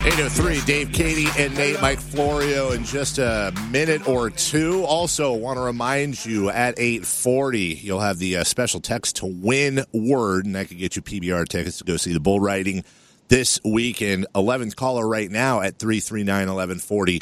8:03, Dave Katie and Nate, Mike Florio in just a minute or two. Also, want to remind you at 8:40, you'll have the special text to win word, and that could get you PBR tickets to go see the bull riding this weekend. 11th caller right now at 339-1140,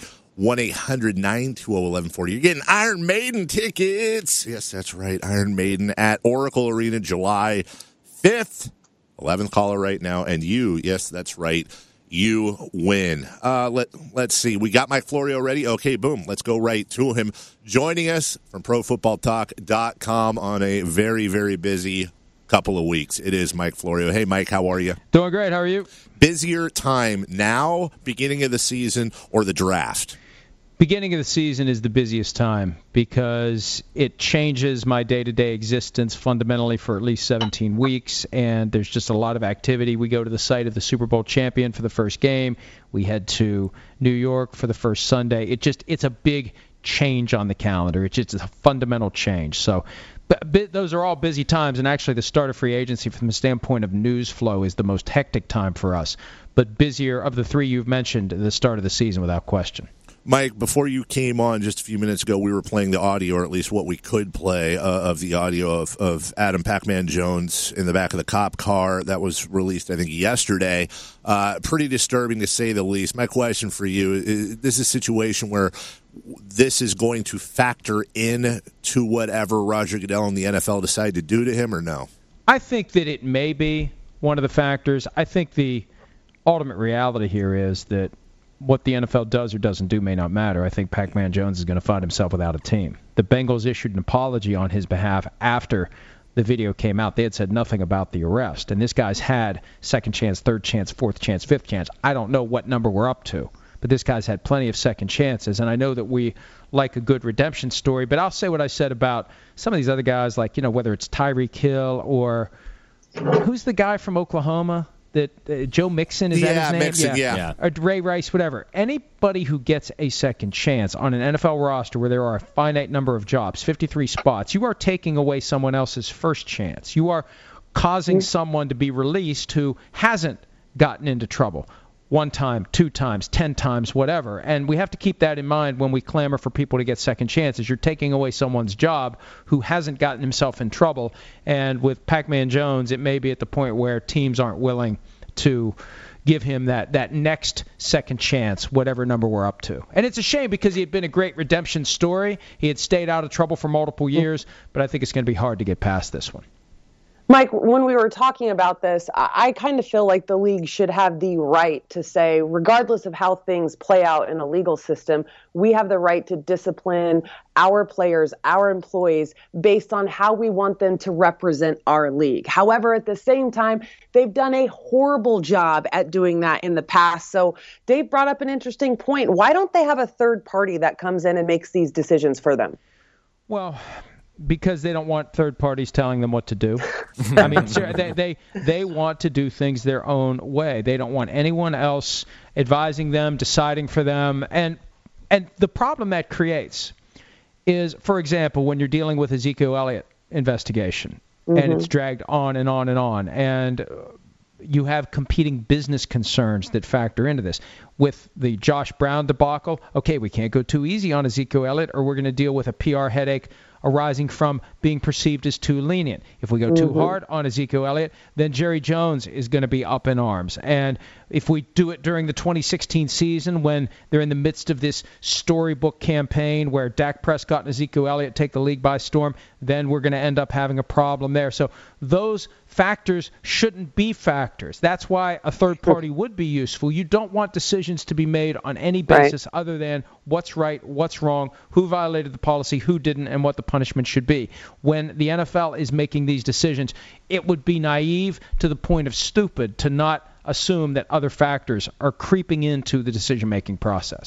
1-800-920-1140. You're getting Iron Maiden tickets. Yes, that's right, Iron Maiden at Oracle Arena, July 5th. 11th caller right now, and you, yes, that's right, you win. Let's see. We got Mike Florio ready. Okay, boom. Let's go right to him. Joining us from ProFootballTalk.com on a very, very busy couple of weeks. It is Mike Florio. Hey, Mike, how are you? Doing great. How are you? Busier time now, beginning of the season, or the draft? Beginning of the season is the busiest time because it changes my day-to-day existence fundamentally for at least 17 weeks, and there's just a lot of activity. We go to the site of the Super Bowl champion for the first game. We head to New York for the first Sunday. It's a big change on the calendar. It's just a fundamental change. So those are all busy times, and actually the start of free agency from the standpoint of news flow is the most hectic time for us. But busier of the three you've mentioned, the start of the season without question. Mike, before you came on just a few minutes ago, we were playing the audio, or at least what we could play, of the audio of Adam Pac-Man Jones in the back of the cop car. That was released, I think, yesterday. Pretty disturbing, to say the least. My question for you, is this a situation where this is going to factor in to whatever Roger Goodell and the NFL decide to do to him, or no? I think that it may be one of the factors. I think the ultimate reality here is that what the NFL does or doesn't do may not matter. I think Pac-Man Jones is going to find himself without a team. The Bengals issued an apology on his behalf after the video came out. They had said nothing about the arrest, and this guy's had second chance, third chance, fourth chance, fifth chance. I don't know what number we're up to, but this guy's had plenty of second chances, and I know that we like a good redemption story, but I'll say what I said about some of these other guys, like, whether it's Tyreek Hill or who's the guy from Oklahoma? That Joe Mixon, is that his name? Mixon, yeah. Or Ray Rice, whatever. Anybody who gets a second chance on an NFL roster where there are a finite number of jobs, 53 spots, you are taking away someone else's first chance. You are causing someone to be released who hasn't gotten into trouble. 1 time, 2 times, 10 times, whatever. And we have to keep that in mind when we clamor for people to get second chances. You're taking away someone's job who hasn't gotten himself in trouble. And with Pac-Man Jones, it may be at the point where teams aren't willing to give him that next second chance, whatever number we're up to. And it's a shame because he had been a great redemption story. He had stayed out of trouble for multiple years, but I think it's going to be hard to get past this one. Mike, when we were talking about this, I kind of feel like the league should have the right to say, regardless of how things play out in a legal system, we have the right to discipline our players, our employees, based on how we want them to represent our league. However, at the same time, they've done a horrible job at doing that in the past. So Dave brought up an interesting point. Why don't they have a third party that comes in and makes these decisions for them? Well, because they don't want third parties telling them what to do. I mean, they want to do things their own way. They don't want anyone else advising them, deciding for them. And the problem that creates is, for example, when you're dealing with Ezekiel Elliott investigation, and it's dragged on and on and on, and you have competing business concerns that factor into this. With the Josh Brown debacle, okay, we can't go too easy on Ezekiel Elliott, or we're going to deal with a PR headache arising from being perceived as too lenient. If we go too hard on Ezekiel Elliott, then Jerry Jones is going to be up in arms. And if we do it during the 2016 season when they're in the midst of this storybook campaign where Dak Prescott and Ezekiel Elliott take the league by storm, then we're going to end up having a problem there. So those factors shouldn't be factors. That's why a third party would be useful. You don't want decisions to be made on any basis other than what's right, what's wrong, who violated the policy, who didn't, and what the punishment should be. When the NFL is making these decisions, it would be naive to the point of stupid to not assume that other factors are creeping into the decision-making process.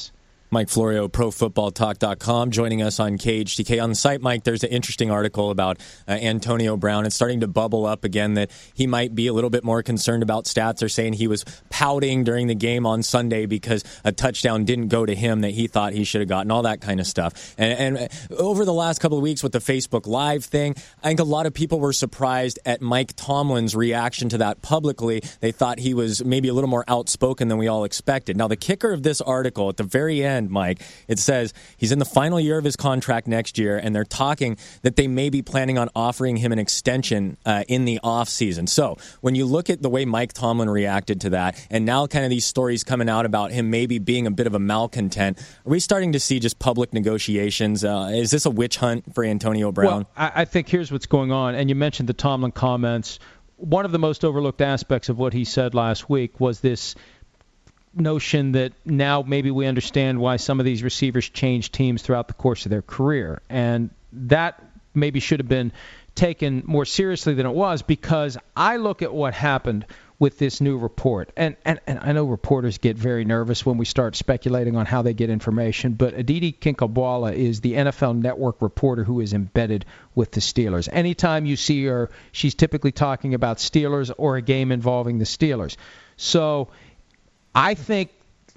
Mike Florio, ProFootballTalk.com, joining us on KHTK. On the site, Mike, there's an interesting article about Antonio Brown. It's starting to bubble up again that he might be a little bit more concerned about stats. They're saying he was pouting during the game on Sunday because a touchdown didn't go to him that he thought he should have gotten, all that kind of stuff. And over the last couple of weeks with the Facebook Live thing, I think a lot of people were surprised at Mike Tomlin's reaction to that publicly. They thought he was maybe a little more outspoken than we all expected. Now, the kicker of this article, at the very end, Mike, it says he's in the final year of his contract next year, and they're talking that they may be planning on offering him an extension in the offseason. So when you look at the way Mike Tomlin reacted to that, and now kind of these stories coming out about him maybe being a bit of a malcontent, are we starting to see just public negotiations? Is this a witch hunt for Antonio Brown? Well, I think here's what's going on, and you mentioned the Tomlin comments. One of the most overlooked aspects of what he said last week was this notion that now maybe we understand why some of these receivers change teams throughout the course of their career. And that maybe should have been taken more seriously than it was, because I look at what happened with this new report. And I know reporters get very nervous when we start speculating on how they get information, but Aditi Kinkhabwala is the NFL Network reporter who is embedded with the Steelers. Anytime you see her, she's typically talking about Steelers or a game involving the Steelers. So I think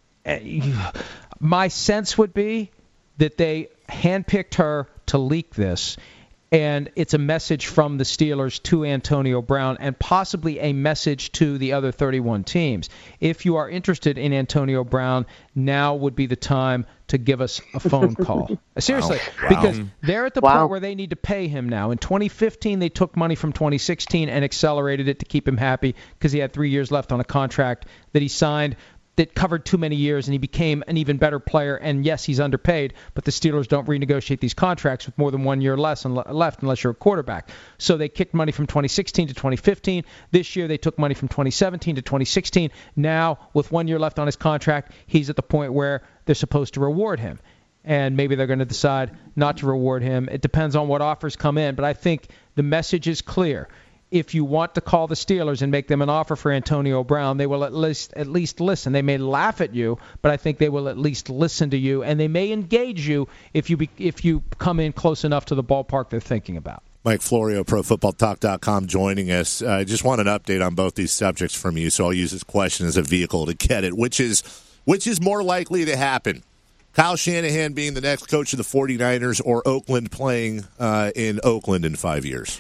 my sense would be that they handpicked her to leak this, and it's a message from the Steelers to Antonio Brown and possibly a message to the other 31 teams. If you are interested in Antonio Brown, now would be the time to give us a phone call. Seriously, because they're at the point where they need to pay him now. In 2015, they took money from 2016 and accelerated it to keep him happy because he had 3 years left on a contract that he signed that covered too many years, and he became an even better player. And yes, he's underpaid, but the Steelers don't renegotiate these contracts with more than 1 year left unless you're a quarterback. So they kicked money from 2016 to 2015. This year they took money from 2017 to 2016. Now, with 1 year left on his contract, he's at the point where they're supposed to reward him. And maybe they're going to decide not to reward him. It depends on what offers come in, but I think the message is clear. If you want to call the Steelers and make them an offer for Antonio Brown, they will at least listen. They may laugh at you, but I think they will at least listen to you, and they may engage you if you come in close enough to the ballpark they're thinking about. Mike Florio, ProFootballTalk.com, joining us. I just want an update on both these subjects from you, so I'll use this question as a vehicle to get it. Which is more likely to happen? Kyle Shanahan being the next coach of the 49ers, or Oakland playing in Oakland in 5 years?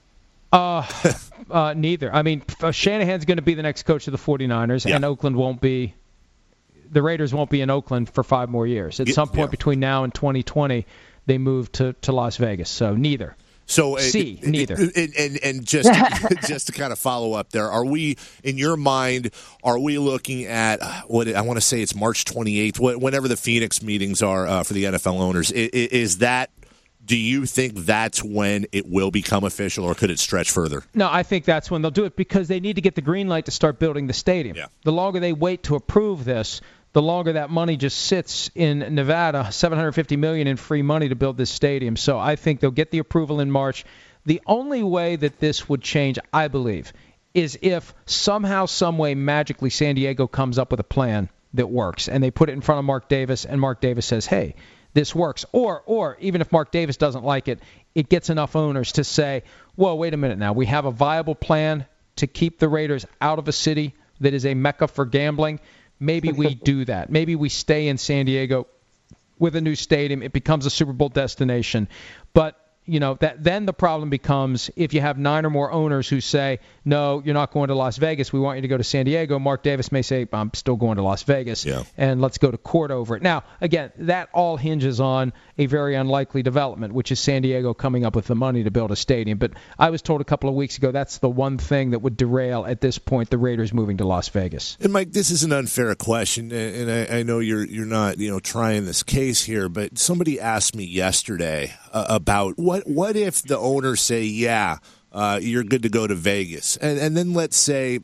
Neither. I mean, Shanahan's going to be the next coach of the 49ers, and Oakland won't be. The Raiders won't be in Oakland for 5 more years. At some point between now and 2020, they move to Las Vegas. So neither. So neither. And just just to kind of follow up there, are we, in your mind, looking at what I want to say? It's March 28th, whenever the Phoenix meetings are for the NFL owners. Is that? Do you think that's when it will become official, or could it stretch further? No, I think that's when they'll do it, because they need to get the green light to start building the stadium. Yeah. The longer they wait to approve this, the longer that money just sits in Nevada, $750 million in free money to build this stadium. So I think they'll get the approval in March. The only way that this would change, I believe, is if somehow, some way, magically San Diego comes up with a plan that works, and they put it in front of Mark Davis, and Mark Davis says, hey, this works. Or even if Mark Davis doesn't like it, it gets enough owners to say, whoa, wait a minute now. We have a viable plan to keep the Raiders out of a city that is a mecca for gambling. Maybe we do that. Maybe we stay in San Diego with a new stadium. It becomes a Super Bowl destination. But then the problem becomes if you have 9 or more owners who say, no, you're not going to Las Vegas, we want you to go to San Diego. Mark Davis may say, I'm still going to Las Vegas, and let's go to court over it. Now, again, that all hinges on a very unlikely development, which is San Diego coming up with the money to build a stadium. But I was told a couple of weeks ago that's the one thing that would derail, at this point, the Raiders moving to Las Vegas. And, Mike, this is an unfair question, and I know you're not trying this case here, but somebody asked me yesterday about what if the owners say, you're good to go to Vegas, and then let's say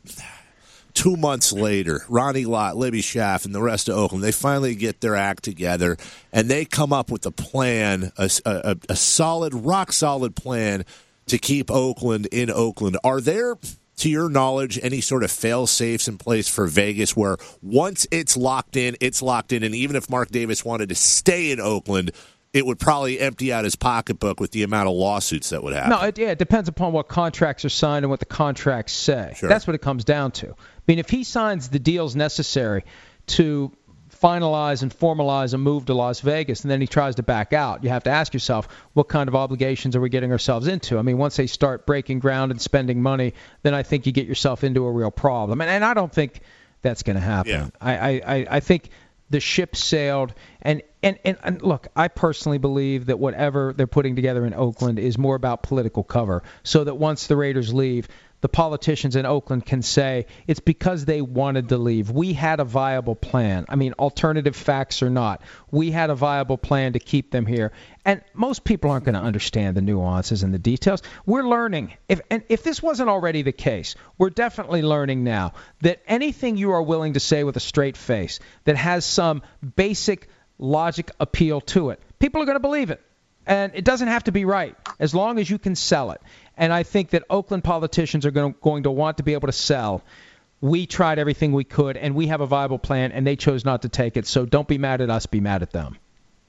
2 months later, Ronnie Lott, Libby Schaff, and the rest of Oakland, they finally get their act together, and they come up with a plan, a solid, rock-solid plan to keep Oakland in Oakland. Are there to your knowledge, any sort of fail-safes in place for Vegas where once it's locked in, and even if Mark Davis wanted to stay in Oakland, it would probably empty out his pocketbook with the amount of lawsuits that would happen? No, it depends upon what contracts are signed and what the contracts say. Sure. That's what it comes down to. I mean, if he signs the deals necessary to finalize and formalize a move to Las Vegas, and then he tries to back out, you have to ask yourself, what kind of obligations are we getting ourselves into? I mean, once they start breaking ground and spending money, then I think you get yourself into a real problem. And I don't think that's going to happen. Yeah. I think the ship sailed. And look, I personally believe that whatever they're putting together in Oakland is more about political cover, so that once the Raiders leave, the politicians in Oakland can say it's because they wanted to leave. We had a viable plan. I mean, alternative facts or not, we had a viable plan to keep them here. And most people aren't going to understand the nuances and the details. We're learning. If this wasn't already the case, we're definitely learning now that anything you are willing to say with a straight face that has some basic logic appeal to it, people are going to believe it. And it doesn't have to be right, as long as you can sell it. And I think that Oakland politicians are going to want to be able to sell. We tried everything we could, and we have a viable plan, and they chose not to take it. So don't be mad at us, be mad at them.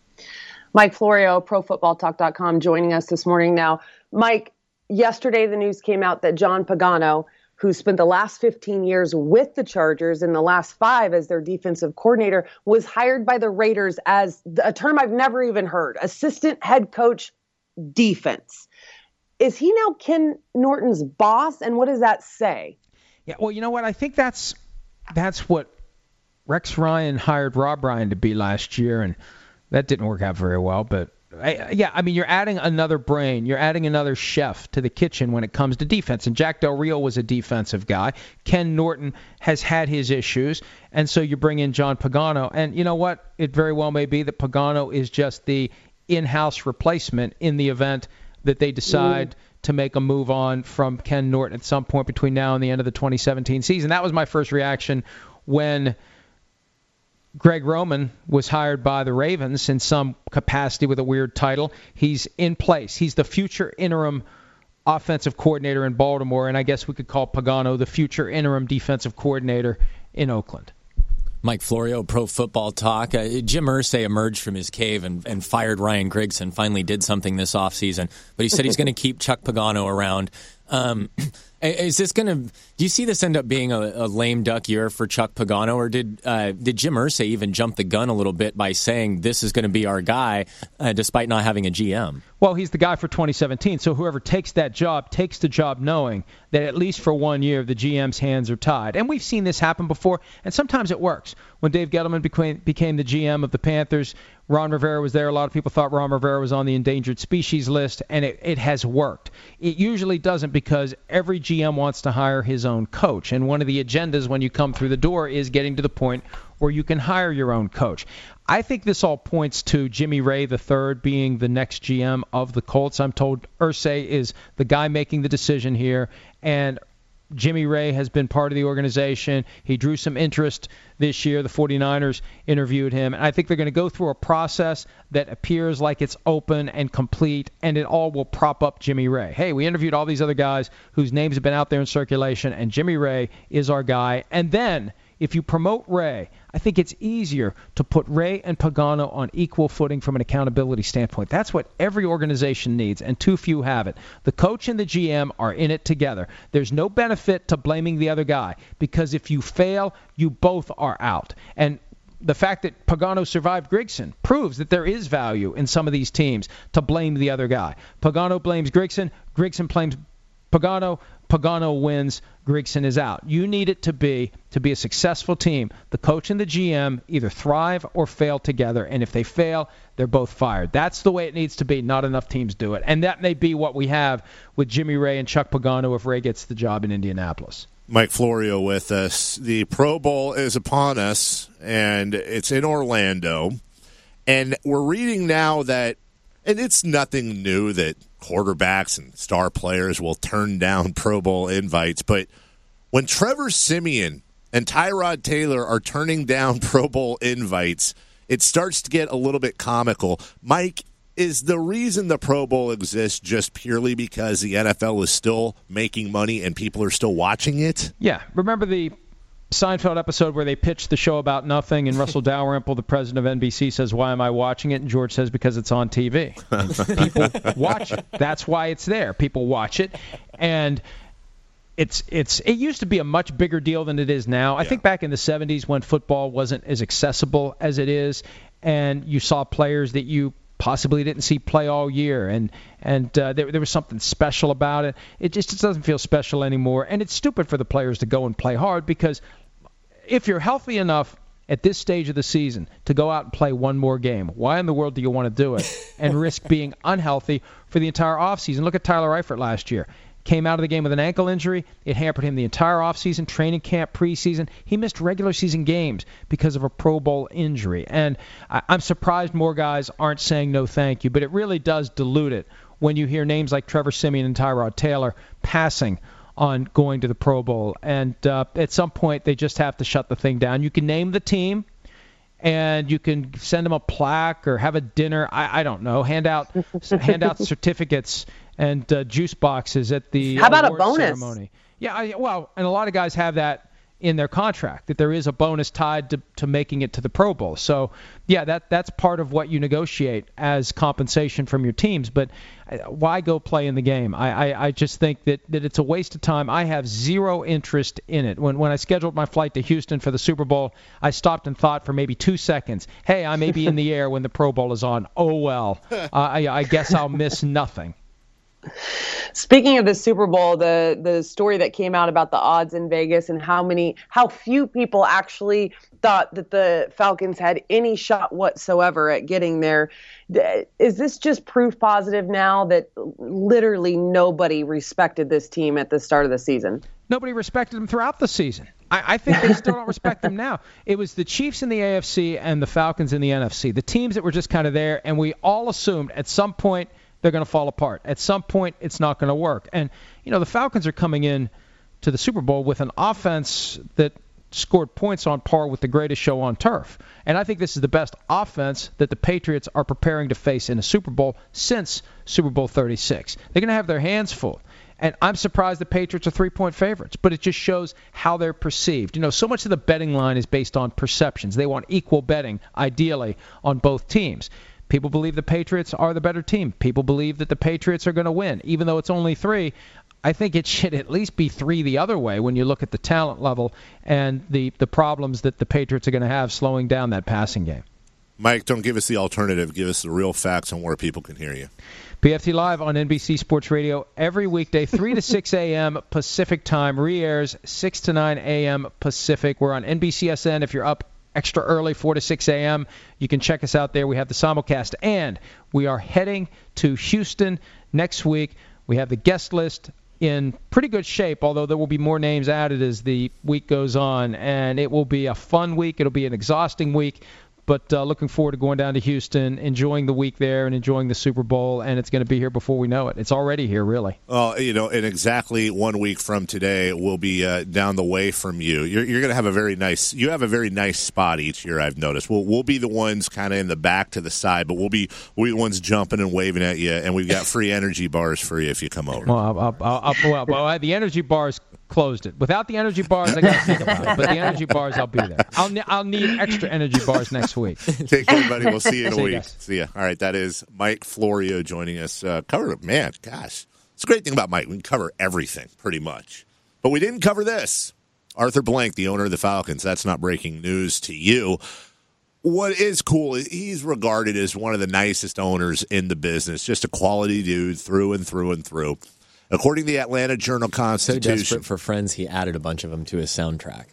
Mike Florio, ProFootballTalk.com, joining us this morning. Now, Mike, yesterday the news came out that John Pagano, who spent the last 15 years with the Chargers and the last 5 as their defensive coordinator, was hired by the Raiders as a term I've never even heard, assistant head coach defense. Is he now Ken Norton's boss, and what does that say? Yeah, well, you know what? I think that's what Rex Ryan hired Rob Ryan to be last year, and that didn't work out very well, but I mean, you're adding another brain. You're adding another chef to the kitchen when it comes to defense. And Jack Del Rio was a defensive guy. Ken Norton has had his issues. And so you bring in John Pagano. And you know what? It very well may be that Pagano is just the in-house replacement in the event that they decide to make a move on from Ken Norton at some point between now and the end of the 2017 season. That was my first reaction when Greg Roman was hired by the Ravens in some capacity with a weird title. He's in place. He's the future interim offensive coordinator in Baltimore, and I guess we could call Pagano the future interim defensive coordinator in Oakland. Mike Florio, Pro Football Talk. Jim Irsay emerged from his cave and fired Ryan Grigson, finally did something this offseason. But he said he's going to keep Chuck Pagano around. Is this going to? Do you see this end up being a lame duck year for Chuck Pagano, or did Jim Irsay even jump the gun a little bit by saying this is going to be our guy, despite not having a GM? Well, he's the guy for 2017, so whoever takes that job takes the job knowing that at least for 1 year the GM's hands are tied. And we've seen this happen before, and sometimes it works. When Dave Gettleman became the GM of the Panthers, Ron Rivera was there. A lot of people thought Ron Rivera was on the endangered species list, and it has worked. It usually doesn't, because every GM wants to hire his own coach, and one of the agendas when you come through the door is getting to the point where you can hire your own coach. I think this all points to Jimmy Ray III being the next GM of the Colts. I'm told Irsay is the guy making the decision here, and Jimmy Ray has been part of the organization. He drew some interest this year. The 49ers interviewed him. And I think they're going to go through a process that appears like it's open and complete, and it all will prop up Jimmy Ray. Hey, we interviewed all these other guys whose names have been out there in circulation, and Jimmy Ray is our guy. And then if you promote Ray, I think it's easier to put Ray and Pagano on equal footing from an accountability standpoint. That's what every organization needs, and too few have it. The coach and the GM are in it together. There's no benefit to blaming the other guy, because if you fail, you both are out. And the fact that Pagano survived Grigson proves that there is value in some of these teams to blame the other guy. Pagano blames Grigson, Grigson blames Pagano, Pagano wins, Grigson is out. You need it to be a successful team. The coach and the GM either thrive or fail together, and if they fail, they're both fired. That's the way it needs to be. Not enough teams do it. And that may be what we have with Jimmy Ray and Chuck Pagano if Ray gets the job in Indianapolis. Mike Florio with us. The Pro Bowl is upon us, and it's in Orlando. And we're reading now that, and it's nothing new that quarterbacks and star players will turn down Pro Bowl invites, but when Trevor Siemian and Tyrod Taylor are turning down Pro Bowl invites, it starts to get a little bit comical. Mike, is the reason the Pro Bowl exists just purely because the NFL is still making money and people are still watching it? Yeah. Remember the Seinfeld episode where they pitched the show about nothing, and Russell Dalrymple, the president of NBC, says, "Why am I watching it?" And George says, "Because it's on TV." People watch it. That's why it's there. People watch it, and it used to be a much bigger deal than it is now. I think back in the 70s when football wasn't as accessible as it is, and you saw players that you possibly didn't see play all year, and there was something special about it. It just doesn't feel special anymore, and it's stupid for the players to go and play hard, because if you're healthy enough at this stage of the season to go out and play one more game, why in the world do you want to do it and risk being unhealthy for the entire offseason? Look at Tyler Eifert last year. Came out of the game with an ankle injury. It hampered him the entire offseason, training camp, preseason. He missed regular season games because of a Pro Bowl injury. And I'm surprised more guys aren't saying no thank you, but it really does dilute it when you hear names like Trevor Siemian and Tyrod Taylor passing on going to the Pro Bowl. And at some point, they just have to shut the thing down. You can name the team, and you can send them a plaque or have a dinner. I don't know. Hand out certificates and juice boxes at the How about a awards bonus? ceremony. Yeah, and a lot of guys have that in their contract, that there is a bonus tied to making it to the Pro Bowl. So, yeah, that's part of what you negotiate as compensation from your teams. But why go play in the game? I just think that it's a waste of time. I have zero interest in it. When I scheduled my flight to Houston for the Super Bowl, I stopped and thought for maybe 2 seconds, hey, I may be in the air when the Pro Bowl is on. Oh, well, I guess I'll miss nothing. Speaking of the Super Bowl, the story that came out about the odds in Vegas and how few people actually thought that the Falcons had any shot whatsoever at getting there. Is this just proof positive now that literally nobody respected this team at the start of the season? Nobody respected them throughout the season. I think they still don't respect them now. It was the Chiefs in the AFC and the Falcons in the NFC, the teams that were just kind of there, and we all assumed at some point they're going to fall apart. At some point, it's not going to work. And, the Falcons are coming in to the Super Bowl with an offense that scored points on par with the greatest show on turf. And I think this is the best offense that the Patriots are preparing to face in a Super Bowl since Super Bowl 36. They're going to have their hands full. And I'm surprised the Patriots are 3-point favorites, but it just shows how they're perceived. So much of the betting line is based on perceptions. They want equal betting, ideally, on both teams. People believe the Patriots are the better team. People believe that the Patriots are going to win. Even though it's only 3, I think it should at least be 3 the other way when you look at the talent level and the problems that the Patriots are going to have slowing down that passing game. Mike, don't give us the alternative. Give us the real facts on where people can hear you. PFT Live on NBC Sports Radio every weekday, 3 to 6 a.m. Pacific time. Re-airs 6 to 9 a.m. Pacific. We're on NBCSN if you're up extra early, 4 to 6 a.m. You can check us out there. We have the simulcast, and we are heading to Houston next week. We have the guest list in pretty good shape, although there will be more names added as the week goes on, and it will be a fun week. It'll be an exhausting week, but looking forward to going down to Houston, enjoying the week there and enjoying the Super Bowl, and it's going to be here before we know it. It's already here, really. Well, in exactly 1 week from today, we'll be down the way from you. You're going to have a very nice spot each year, I've noticed. We'll be the ones kind of in the back to the side, but we'll be the ones jumping and waving at you, and we've got free energy bars for you if you come over. Well, the energy bars closed it. Without the energy bars, I got to think about it. But the energy bars, I'll be there. I'll need extra energy bars next week. Take care, everybody. We'll see you in a week. Guys. See ya. All right, that is Mike Florio joining us. Gosh, it's a great thing about Mike. We can cover everything pretty much. But we didn't cover this. Arthur Blank, the owner of the Falcons. That's not breaking news to you. What is cool is he's regarded as one of the nicest owners in the business. Just a quality dude through and through and through. According to the Atlanta Journal-Constitution. So desperate for Friends, he added a bunch of them to his soundtrack.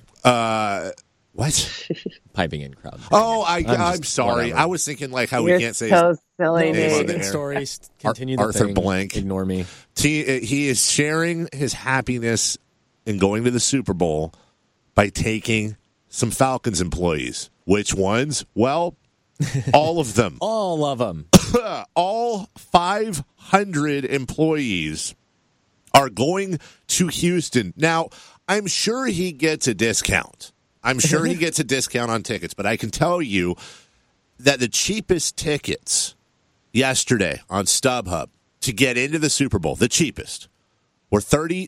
What? Piping in crowd. Oh, I'm sorry. Whatever. I was thinking like how You're we can't say so his silly, name on Nate. the air. Stories. Continue the Arthur thing. Blank. Ignore me. He is sharing his happiness in going to the Super Bowl by taking some Falcons employees. Which ones? Well, all of them. All of them. All 500 employees are going to Houston. Now, I'm sure he gets a discount. I'm sure he gets a discount on tickets, but I can tell you that the cheapest tickets yesterday on StubHub to get into the Super Bowl, the cheapest, were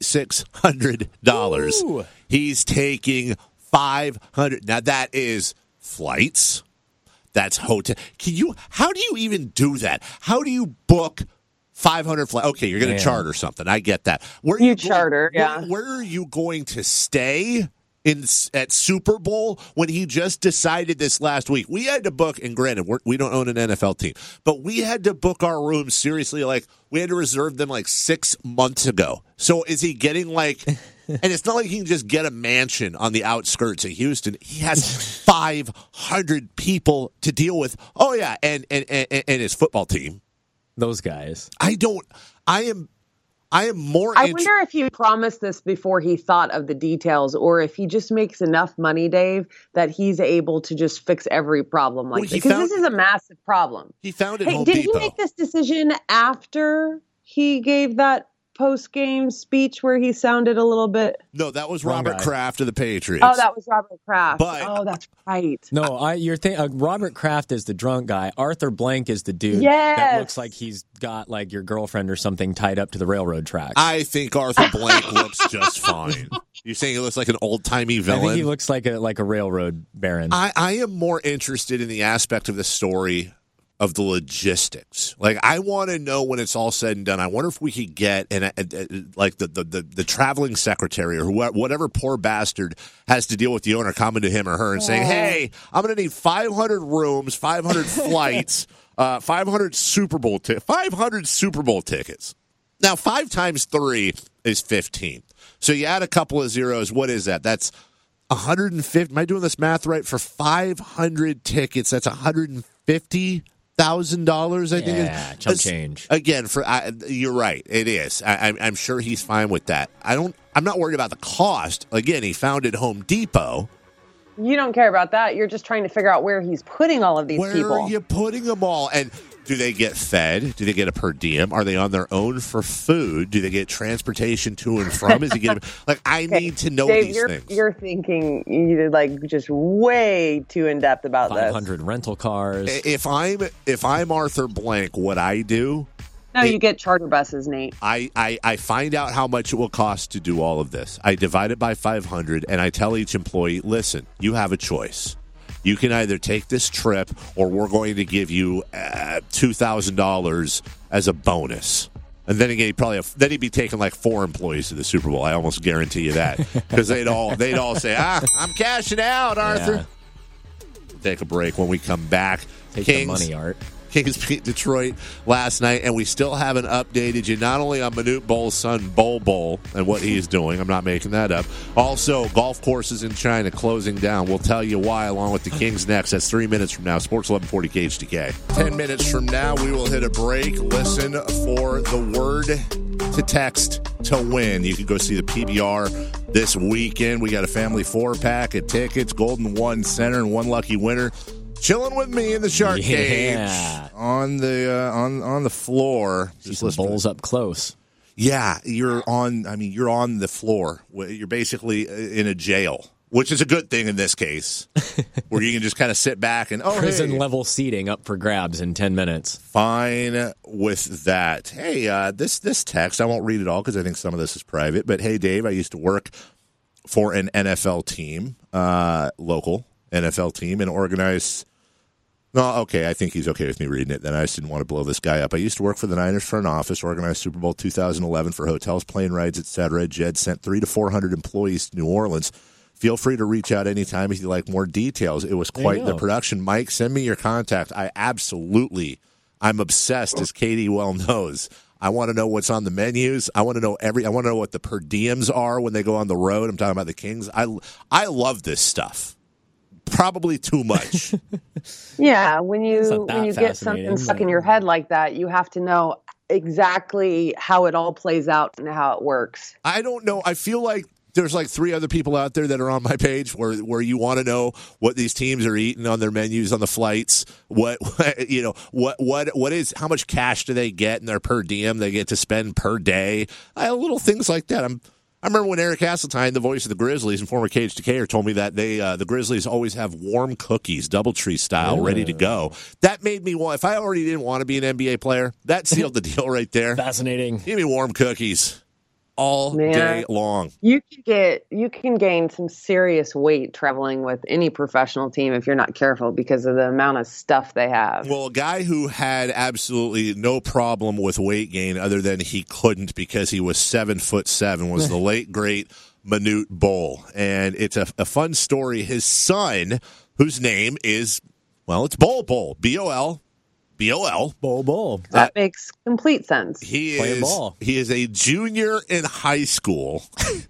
$3,600. Ooh. He's taking $500. Now that is flights. That's hotel. How do you even do that? How do you book 500 flights? Okay, you're going to charter something. I get that. Where you charter, yeah. Where are you going to stay at Super Bowl when he just decided this last week? We had to book, and granted, we don't own an NFL team, but we had to book our rooms seriously. Like, we had to reserve them like 6 months ago. So is he getting like, and it's not like he can just get a mansion on the outskirts of Houston. He has 500 people to deal with. Oh, yeah, and his football team. Those guys. I am more. I wonder if he promised this before he thought of the details, or if he just makes enough money, Dave, that he's able to just fix every problem like this. Because this is a massive problem. He found it. Hey, did he make this decision after he gave that post-game speech where he sounded a little bit? No, that was Robert Kraft of the Patriots. Oh, that was Robert Kraft. But, that's right. No, you're thinking Robert Kraft is the drunk guy. Arthur Blank is the dude that looks like he's got like your girlfriend or something tied up to the railroad tracks. I think Arthur Blank looks just fine. You're saying he looks like an old-timey villain? I think he looks like a railroad baron. I am more interested in the aspect of the story of the logistics. Like, I want to know when it's all said and done. I wonder if we could get like the traveling secretary or whatever poor bastard has to deal with the owner coming to him or her and saying, "Hey, I'm going to need 500 rooms, 500 flights, 500 Super Bowl tickets." Now, 5 times 3 is 15. So you add a couple of zeros. What is that? That's 150. Am I doing this math right? For 500 tickets, that's $150,000. I think. Yeah, chump change. Again, you're right. It is. I'm sure he's fine with that. I'm not worried about the cost. Again, he founded Home Depot. You don't care about that. You're just trying to figure out where he's putting all of these people. Where are you putting them all? And do they get fed? Do they get a per diem? Are they on their own for food? Do they get transportation to and from? Is he getting I need to know Dave, these things. You're thinking just way too in depth about 500 rental cars. If I'm Arthur Blank, what I do? No, you get charter buses, Nate. I find out how much it will cost to do all of this. I divide it by 500, and I tell each employee, listen, you have a choice. You can either take this trip, or we're going to give you $2,000 as a bonus. And then again, he'd be taking like 4 employees to the Super Bowl. I almost guarantee you that, because they'd all say, I'm cashing out, Arthur. Yeah. Take a break. When we come back, take the money, Art. Kings beat Detroit last night, and we still haven't updated you not only on Manute Bol's son, Bol, and what he's doing. I'm not making that up. Also, golf courses in China closing down. We'll tell you why, along with the Kings next. That's 3 minutes from now. Sports 1140 KHTK. 10 minutes from now, we will hit a break. Listen for the word to text to win. You can go see the PBR this weekend. We got a family 4-pack of tickets, Golden One Center, and one lucky winner chilling with me in the shark cage on the floor. See some bowls up close. Yeah, you're on the floor. You're basically in a jail, which is a good thing in this case, where you can just kind of sit back and prison level seating up for grabs in 10 minutes. Fine with that. Hey, this text, I won't read it all because I think some of this is private. But hey, Dave, I used to work for an NFL team, local NFL team, and organize. No, okay, I think he's okay with me reading it. Then I just didn't want to blow this guy up. I used to work for the Niners front office, organized Super Bowl 2011 for hotels, plane rides, etc. Jed sent 300 to 400 employees to New Orleans. Feel free to reach out anytime if you like more details. It was quite the production. Mike, send me your contact. I'm obsessed, as Katie well knows. I want to know what's on the menus. I want to know what the per diems are when they go on the road. I'm talking about the Kings. I love this stuff. Probably too much. Yeah, when you get something stuck in your head like that, you have to know exactly how it all plays out and how it works. I don't know. I feel like there's like 3 other people out there that are on my page where you want to know what these teams are eating on their menus on the flights. What is how much cash do they get in their per diem they get to spend per day? Little things like that. I remember when Eric Hasseltine, the voice of the Grizzlies and former Cage Decayer, told me that the Grizzlies always have warm cookies, DoubleTree style, ready to go. That made me want. If I already didn't want to be an NBA player, that sealed the deal right there. Fascinating. Give me warm cookies all day long. You can gain some serious weight traveling with any professional team if you're not careful because of the amount of stuff they have. Well, a guy who had absolutely no problem with weight gain other than he couldn't because he was 7'7" was the late great Manute Bol. And it's a fun story. His son, whose name is, well, it's Bol Bol, B-O-L. B-O-L. Bol. That makes complete sense. He is a junior in high school.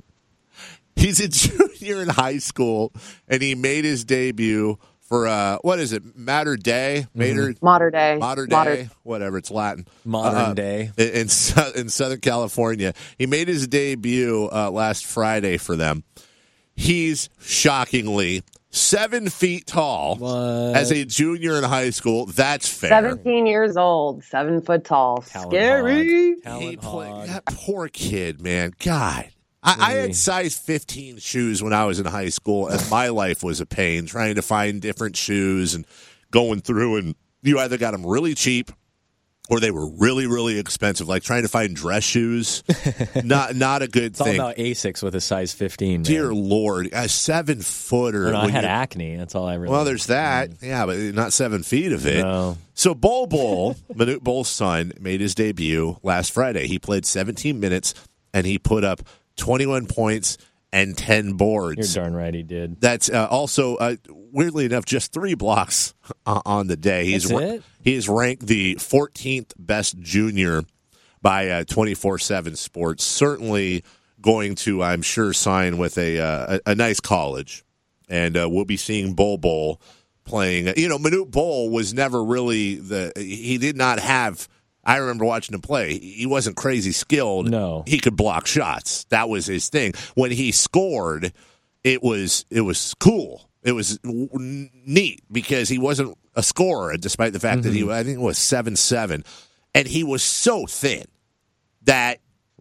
He's a junior in high school, and he made his debut for, what is it, Mater Day? Mater Day? Whatever, it's Latin. Modern day. In Southern California. He made his debut last Friday for them. He's shockingly 7 feet tall as a junior in high school. That's fair. 17 years old, 7 foot tall. Scary. That poor kid, man. God. I had size 15 shoes when I was in high school, and my life was a pain trying to find different shoes and going through, and you either got them really cheap or they were really, really expensive, like trying to find dress shoes. Not a good thing. It's all about Asics with a size 15. Man. Dear Lord, a 7-footer. I had acne. That's all I really. Well, there's that. Yeah, but not 7 feet of it. No. So Bol Bol, Manute Bol's son, made his debut last Friday. He played 17 minutes, and he put up 21 points and 10 boards. You're darn right he did. That's also, weirdly enough, just 3 blocks on the day. He's ranked the 14th best junior by 24/7 Sports. Certainly going to, I'm sure, sign with a nice college. And we'll be seeing Bol Bol playing. Manute Bol was never really he did not have. I remember watching him play. He wasn't crazy skilled. No. He could block shots. That was his thing. When he scored, it was cool. It was neat because he wasn't a scorer, despite the fact that I think it was 7'7", and he was so thin that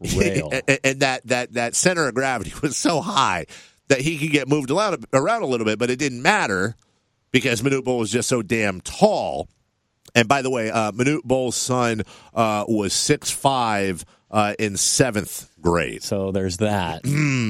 and that center of gravity was so high that he could get moved around a little bit, but it didn't matter because Manute Bol was just so damn tall. And by the way, Manute Bol's son was 6'5" in 7th grade. So there's that.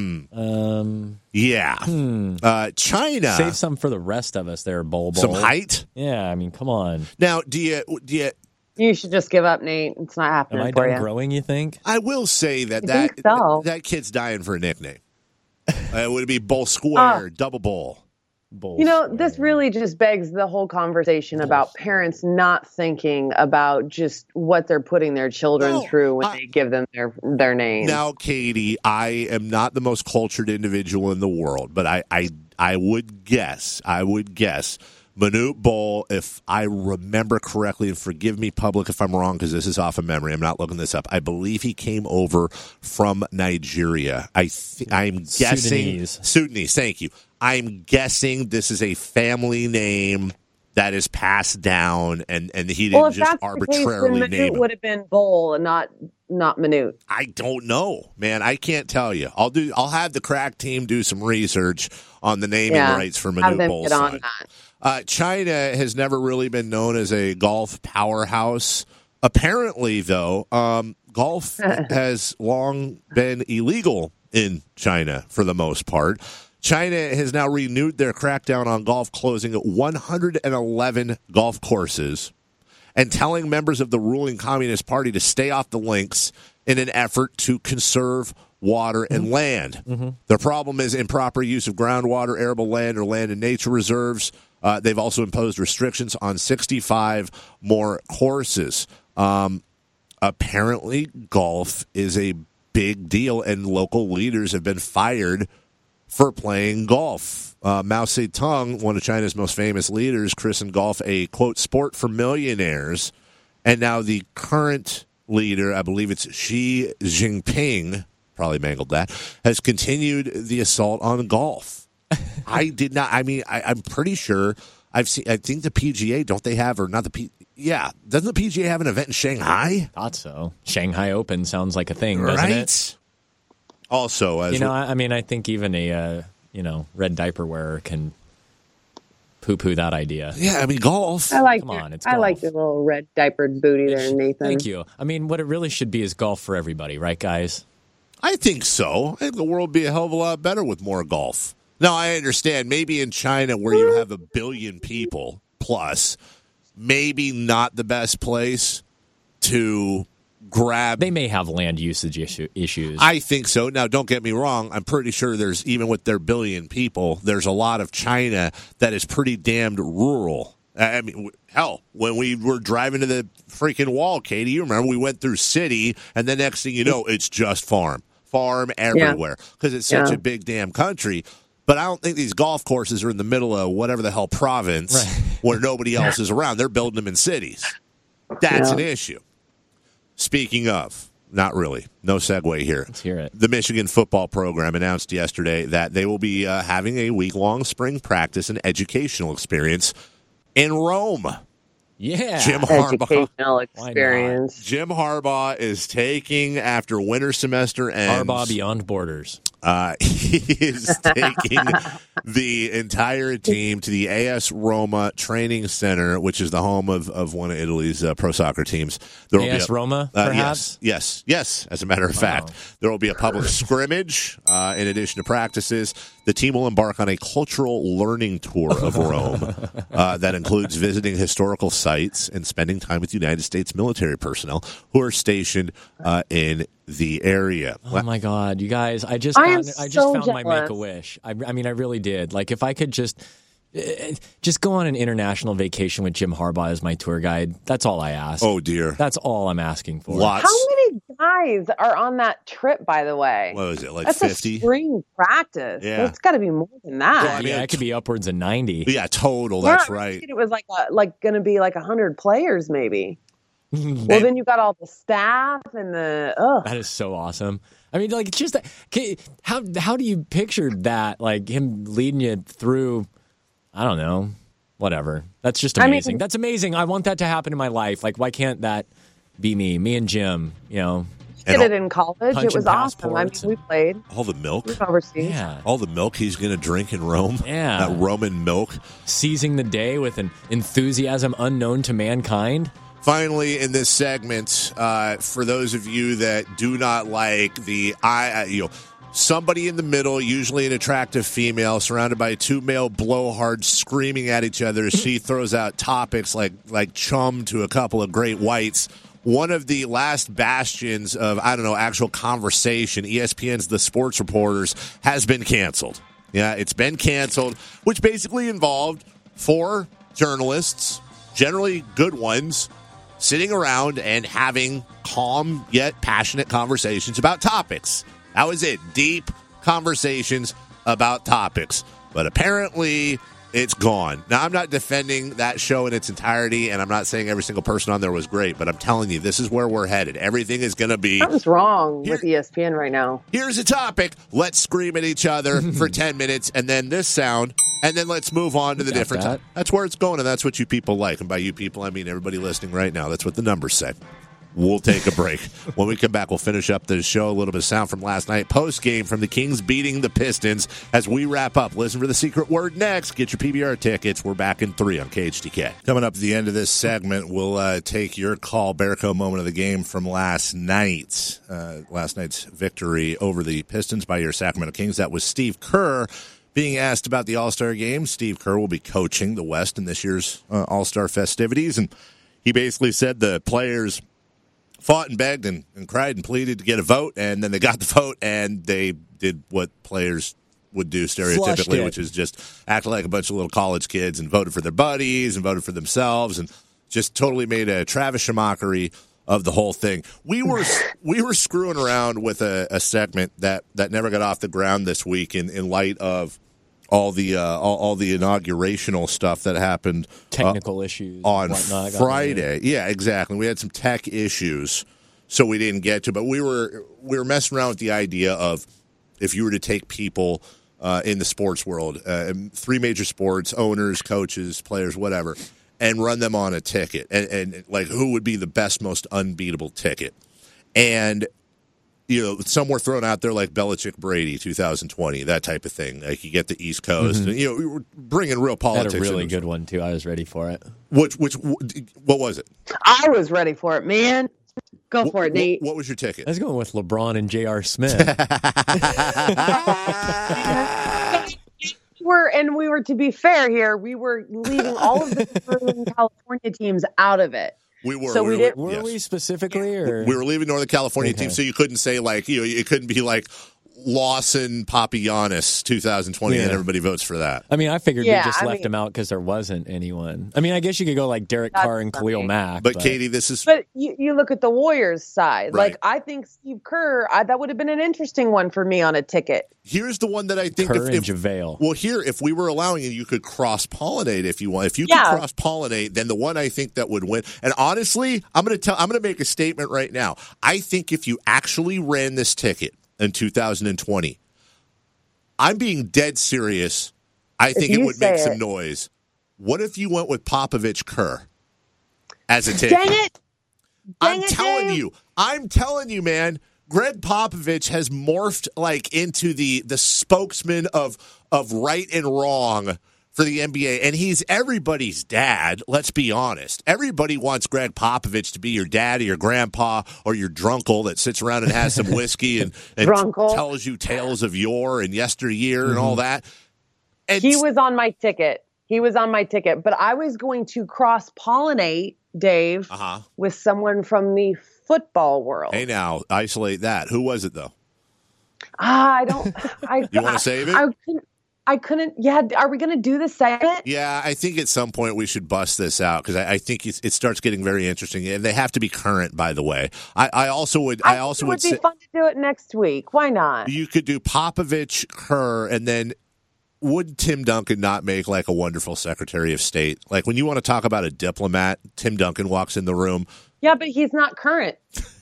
China. Save some for the rest of us there, Bol Bol. Some height? Yeah, I mean, come on. Now, do you You should just give up, Nate. It's not happening Am I for done you. growing, you think? I will say that that kid's dying for a nickname. It would be Bol Square, Double Bowl. This really just begs the whole conversation about parents not thinking about just what they're putting their children through when they give them their name. Now, Katie, I am not the most cultured individual in the world, but I would guess Manute Bol, if I remember correctly, and forgive me, public, if I'm wrong, because this is off of memory. I'm not looking this up. I believe he came over from Nigeria. I'm guessing Sudanese. Thank you. I'm guessing this is a family name that is passed down, and he didn't just arbitrarily name it. Manute would have been Bol and not Manute. I don't know, man. I can't tell you. I'll have the crack team do some research on the naming rights for Manute Bol's son. China has never really been known as a golf powerhouse. Apparently, though, golf has long been illegal in China for the most part. China has now renewed their crackdown on golf, closing 111 golf courses and telling members of the ruling Communist Party to stay off the links in an effort to conserve water and land. Mm-hmm. The problem is improper use of groundwater, arable land, or land and nature reserves. They've also imposed restrictions on 65 more courses. Apparently, golf is a big deal, and local leaders have been fired for playing golf. Mao Zedong, one of China's most famous leaders, christened golf a, quote, sport for millionaires. And now the current leader, I believe it's Xi Jinping, probably mangled that, has continued the assault on golf. I'm pretty sure I think the PGA, don't they have, or not the doesn't the PGA have an event in Shanghai? Thought so. Shanghai Open sounds like a thing, doesn't it? Also, as I think even a red diaper wearer can poo-poo that idea. Yeah, I mean, golf. I like it's I golf. like your little red diapered booty there, Nathan. Thank you. I mean, what it really should be is golf for everybody, right, guys? I think so. I think the world would be a hell of a lot better with more golf. Now, I understand maybe in China where you have 1 billion people plus, maybe not the best place to grab. They may have land usage issues. I think so. Now, don't get me wrong. I'm pretty sure there's, even with their 1 billion people, there's a lot of China that is pretty damned rural. I mean, hell, when we were driving to the freaking wall, Katie, you remember we went through city, and the next thing you know, it's just farm everywhere because it's such a big damn country. But I don't think these golf courses are in the middle of whatever the hell province where nobody else is around. They're building them in cities. That's an issue. Speaking of, not really, no segue here. Let's hear it. The Michigan football program announced yesterday that they will be having a week-long spring practice and educational experience in Rome. Yeah. Jim Harbaugh. Educational experience. Jim Harbaugh is taking, after winter semester ends. Harbaugh Beyond Borders. He is taking the entire team to the AS Roma Training Center, which is the home of one of Italy's pro soccer teams. AS Roma, perhaps? Yes. As a matter of fact, there will be a public scrimmage in addition to practices. The team will embark on a cultural learning tour of Rome that includes visiting historical sites and spending time with United States military personnel who are stationed in the area. Oh my God, you guys! I just found jealous. my Make-A-Wish. I mean, I really did. Like, if I could just go on an international vacation with Jim Harbaugh as my tour guide. That's all I ask. Oh dear, that's all I'm asking for. Lots. How many guys are on that trip? By the way, what was it, like that's 50? A spring practice. Yeah, it's got to be more than that. Yeah, I mean, it could be upwards of 90. Yeah, total. That's right. It was like going to be like 100 players, maybe. Well, then you got all the staff and the. That is so awesome. I mean, like, it's just how do you picture that? Like, him leading you through, I don't know, whatever. That's just amazing. That's amazing. I want that to happen in my life. Like, why can't that be me and Jim? Did it in college. It was awesome. I mean, we played. All the milk. We were overseas. Yeah. All the milk he's going to drink in Rome. Yeah. That Roman milk. Seizing the day with an enthusiasm unknown to mankind. Finally, in this segment, for those of you that do not like the somebody in the middle, usually an attractive female, surrounded by two male blowhards screaming at each other as she throws out topics like chum to a couple of great whites. One of the last bastions of, actual conversation, ESPN's The Sports Reporters, has been canceled. Yeah, it's been canceled, which basically involved 4 journalists, generally good ones, sitting around and having calm yet passionate conversations about topics. That was it. Deep conversations about topics. But apparently it's gone. Now, I'm not defending that show in its entirety, and I'm not saying every single person on there was great, but I'm telling you, this is where we're headed. Everything is going to be... Something's wrong with ESPN right now. Here's a topic. Let's scream at each other for 10 minutes, and then this sound, and then let's move on to the different time. That's where it's going, and that's what you people like. And by you people, I mean everybody listening right now. That's what the numbers say. We'll take a break. When we come back, we'll finish up the show. A little bit of sound from last night. Post-game from the Kings beating the Pistons as we wrap up. Listen for the secret word next. Get your PBR tickets. We're back in 3 on KHTK. Coming up at the end of this segment, we'll take your call. Bearco moment of the game from last night. Last night's victory over the Pistons by your Sacramento Kings. That was Steve Kerr being asked about the All-Star game. Steve Kerr will be coaching the West in this year's All-Star festivities. And he basically said the players fought and begged and cried and pleaded to get a vote, and then they got the vote, and they did what players would do stereotypically, which is just act like a bunch of little college kids and voted for their buddies and voted for themselves and just totally made a Travis mockery of the whole thing. We were screwing around with a segment that never got off the ground this week in light of all the inaugurational stuff that happened, technical issues on Friday. Yeah, exactly. We had some tech issues, so we didn't get to. But we were messing around with the idea of if you were to take people in the sports world, 3 major sports, owners, coaches, players, whatever, and run them on a ticket, and like who would be the best, most unbeatable ticket, and some were thrown out there like Belichick Brady 2020, that type of thing. Like you get the East Coast, and we were bringing real politics. Had a really good one too. I was ready for it. What was it? I was ready for it, man. Go for it, Nate. What was your ticket? I was going with LeBron and J.R. Smith. We were, to be fair here, we were leaving all of the Northern California teams out of it. We were. So were we specifically? Or? We were leaving Northern California teams, so you couldn't say like, it couldn't be like Lawson, Papagiannis 2020, and everybody votes for that. I mean, I figured we just left him out because there wasn't anyone. I mean, I guess you could go like Derek Carr and Khalil Mack. But Katie, this is... But you look at the Warriors side. Right. Like, I think Steve Kerr, that would have been an interesting one for me on a ticket. Here's the one that I think... Kerr and JaVale. Well, if we were allowing it, you could cross-pollinate if you want. If you could cross-pollinate, then the one I think that would win... And honestly, I'm going to make a statement right now. I think if you actually ran this ticket in 2020... I'm being dead serious. I think it would make some noise. What if you went with Popovich Kerr as a ticket? Dang it! I'm telling you, man. Greg Popovich has morphed like into the spokesman of right and wrong for the NBA, and he's everybody's dad. Let's be honest. Everybody wants Greg Popovich to be your dad or your grandpa or your drunkle that sits around and has some whiskey and tells you tales of yore and yesteryear and all that. And he was on my ticket. But I was going to cross-pollinate, Dave, with someone from the football world. Hey, now, isolate that. Who was it, though? I don't... You want to save it? I couldn't. Yeah, are we going to do the segment? Yeah, I think at some point we should bust this out because I think it starts getting very interesting, and they have to be current. By the way, I also would. It would be fun to do it next week. Why not? You could do Popovich, Kerr, and then would Tim Duncan not make like a wonderful Secretary of State? Like when you want to talk about a diplomat, Tim Duncan walks in the room. Yeah, but he's not current.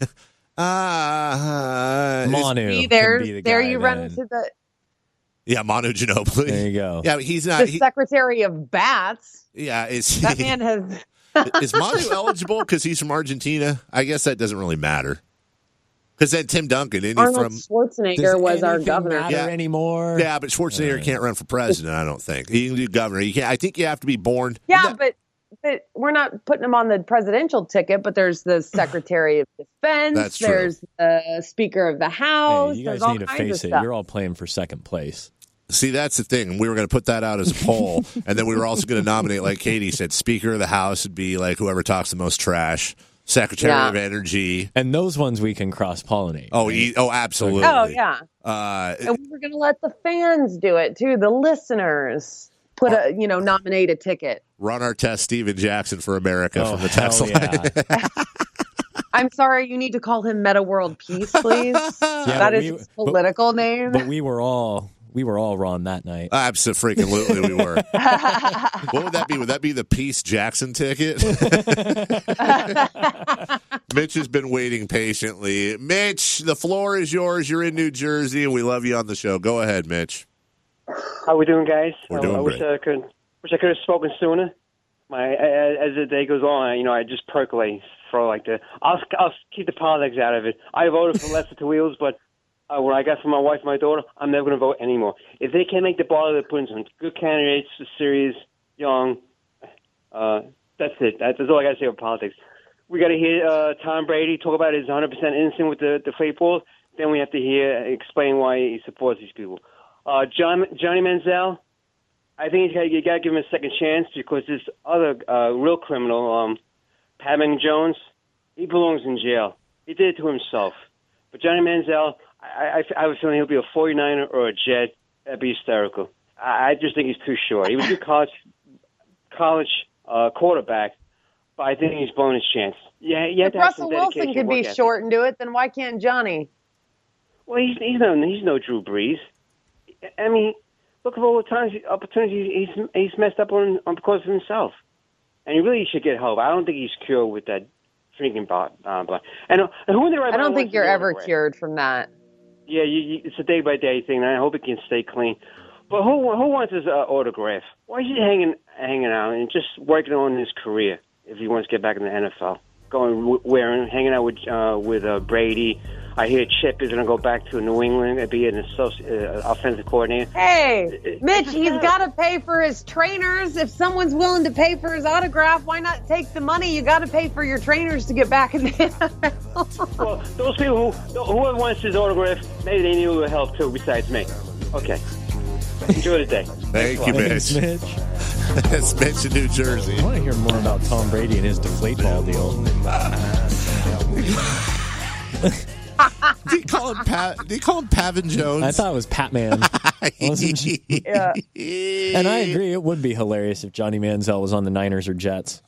Manu. There you run into the. Yeah, Manu Ginobili. There you go. Yeah, but he's not the Secretary of Bats. Yeah, that man has. Is Manu eligible because he's from Argentina? I guess that doesn't really matter. Because then Tim Duncan, Arnold Schwarzenegger was our governor. Matter anymore? Yeah, but Schwarzenegger can't run for president. I don't think he can do governor. You can't. I think you have to be born. Yeah, but we're not putting him on the presidential ticket. But there's the Secretary of Defense. That's true. There's the Speaker of the House. Hey, you guys need to face it. You're all playing for second place. See, that's the thing. We were going to put that out as a poll, and then we were also going to nominate, like Katie said, Speaker of the House would be like whoever talks the most trash, Secretary of Energy. And those ones we can cross-pollinate. Oh, right? Absolutely. Oh, yeah. And we were going to let the fans do it, too, the listeners. Nominate a ticket. Run our test, Steven Jackson for America from the text line. Yeah. I'm sorry, you need to call him Meta World Peace, please. That is his political name. But we were all wrong that night. Absolutely, we were. What would that be? Would that be the Peace Jackson ticket? Mitch has been waiting patiently. Mitch, the floor is yours. You're in New Jersey, and we love you on the show. Go ahead, Mitch. How we doing, guys? We're doing great. Wish I could have spoken sooner. As the day goes on, I just percolate for like I'll keep the politics out of it. I voted for Lester to Wheels, but when I got from my wife and my daughter, I'm never going to vote anymore. If they can't make the bother, they're putting some good candidates, serious, young. That's it. That's all I got to say about politics. We got to hear Tom Brady talk about his 100% innocent with the fake balls. Then we have to explain why he supports these people. Johnny Manziel, I think you got to give him a second chance because this other real criminal, Padman Jones, he belongs in jail. He did it to himself. But Johnny Manziel, I have a feeling he'll be a 49er or a Jet. That'd be hysterical. I just think he's too short. He was a good college quarterback, but I think he's blown his chance. Yeah, if Russell Wilson could be short and do it, then why can't Johnny? Well, he's no Drew Brees. I mean, look at all the opportunities he's messed up on because of himself, and he really should get help. I don't think he's cured with that drinking blood. And who in the right? I don't think you're ever cured from that. Yeah, it's a day-by-day thing, and I hope it can stay clean. But who wants his autograph? Why is he hanging out and just working on his career if he wants to get back in the NFL? Hanging out with Brady. I hear Chip is going to go back to New England and be an offensive coordinator. Hey, Mitch, he's got to pay for his trainers. If someone's willing to pay for his autograph, why not take the money? You got to pay for your trainers to get back in the NFL. Well, those people, whoever wants his autograph, maybe they need a little help too, besides me. Okay. Enjoy the day. Thank you, Mitch. It's Mitch in New Jersey. I want to hear more about Tom Brady and his deflate ball deal. Do you call him Pavin Jones? I thought it was Pat-Man. Yeah. And I agree, it would be hilarious if Johnny Manziel was on the Niners or Jets.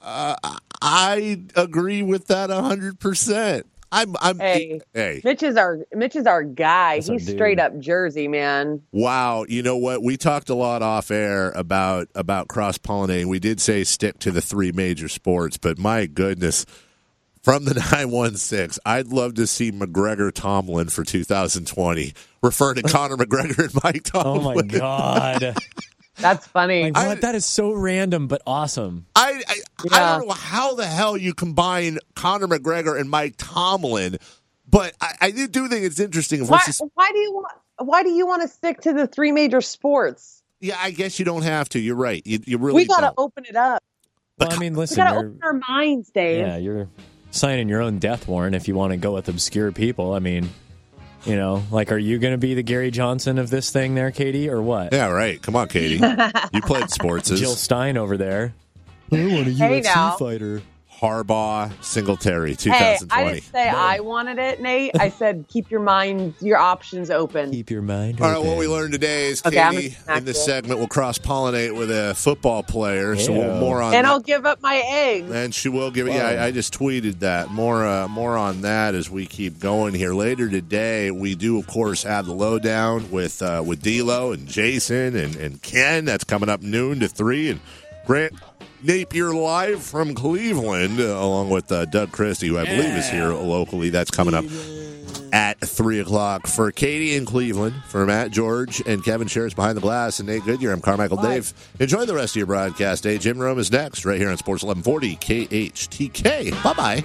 I agree with that 100%. Hey. Mitch is our guy. That's our He's dude. straight up Jersey, man. Wow, you know what? We talked a lot off air about cross-pollinating. We did say stick to the 3 major sports, but my goodness, from the 916, I'd love to see McGregor Tomlin for 2020, referring to Conor McGregor and Mike Tomlin. Oh, my God. That's funny. Like, what? That is so random, but awesome. I don't know how the hell you combine Conor McGregor and Mike Tomlin, but I do think it's interesting. Why do you want to stick to the 3 major sports? Yeah, I guess you don't have to. You're right. You really We got to don't. open it up. Well, I mean, We listen, got to open our minds, Dave. yeah, you're signing your own death warrant if you want to go with obscure people. I mean, you know, like, are you going to be the Gary Johnson of this thing there, Katie, or what? Yeah, right. Come on, Katie. You played sports. Jill Stein over there. I want a Hey, UFC now. fighter. Harbaugh, Singletary, Hey, 2020. I didn't say I wanted it, Nate. I said keep your options open. Keep your mind All right, open. what we learned today is Okay, I'm Katie, gonna in this snack segment, will cross-pollinate with a football player, so Ew. more on And that. I'll give up my eggs. And she will give it. Yeah, I just tweeted that. More on that as we keep going here. Later today, we do, of course, have the lowdown with D'Lo and Jason and Ken. That's coming up noon to 3. And Grant Napier live from Cleveland, along with Doug Christie, who I believe is here locally. That's coming up at 3 o'clock. For Katie in Cleveland, for Matt George and Kevin Sherris behind the glass, and Nate Goodyear, I'm Carmichael Dave. Enjoy the rest of your broadcast day. Jim Rome is next, right here on Sports 1140 KHTK. Bye-bye.